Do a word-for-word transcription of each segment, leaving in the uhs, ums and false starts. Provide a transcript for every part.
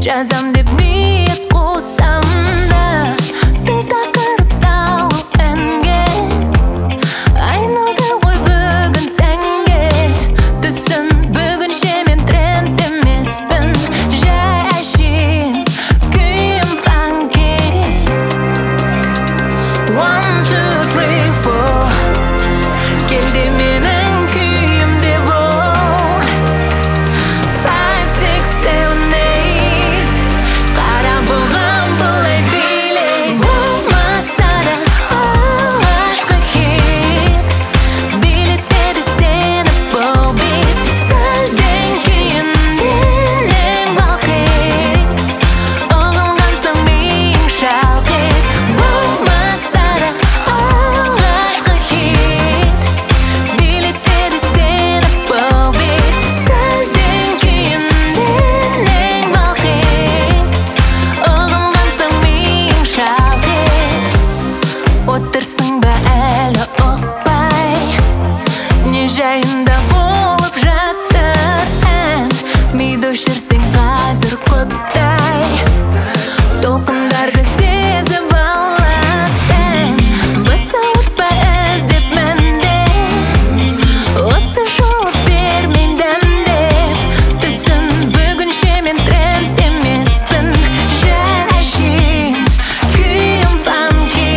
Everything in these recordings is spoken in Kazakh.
жазам деп ниет қусам да, тіл тақырып салып әнге айналды ғой бүгін сәнге. Түсін бүгінше мен тренд емеспін, жай әшейін күйім фанки. One, two, three, four, келді менің күйімде бол. Five, six, seven, eight, қара бұған бұлай билей. Болмаса да алғашқы хит, билетеді сені бұл бит. Сәлден кейін денең балқиды, ұғылғансың миың шалқиды. Болмаса да алғашқы хит, билетеді сені бұл бит. Сәлден кейін денең балқиды, ұғылғансың миың шалқиды. Отырсың ба әлі ұқпай, не жайында болып жатыр ән? Миды өшірсең қазір құттай, толқындарды сезіп алады ән. Баса ұтпа іздеп мәнде, осы жолы бермейін дәмдеп. Түсін бүгінше мен тренд емеспін, жай әшейін күйім фанки.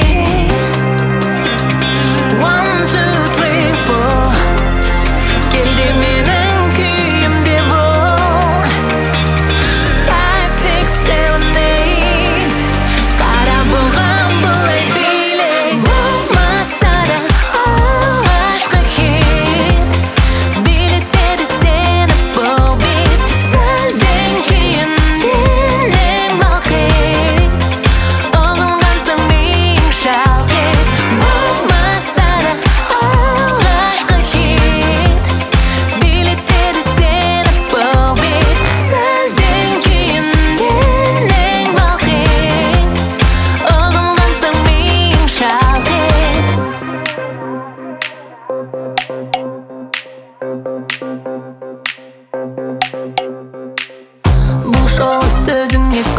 One, two, three, four, келді менің күйімде бол. Five, six, seven, eight, қара бұған бұлай билей. Болмаса да алғашқы хит, билетеді сені бұл бит. Сәлден кейін денең балқиды, ұғылғансың миың шалқиды. Болмаса да алғашқы хит, билетеді сені бұл бит. Сәлден кейін денең балқиды, ұғылғансың миың шалқиды. Бұл жолы сөзіңе